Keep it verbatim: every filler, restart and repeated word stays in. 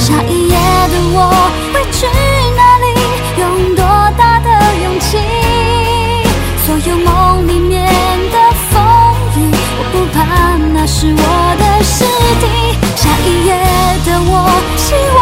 下一页的我会去哪里？用多大的勇气？所有梦里面的风雨，我不怕，那是我的尸体。下一页的我，希望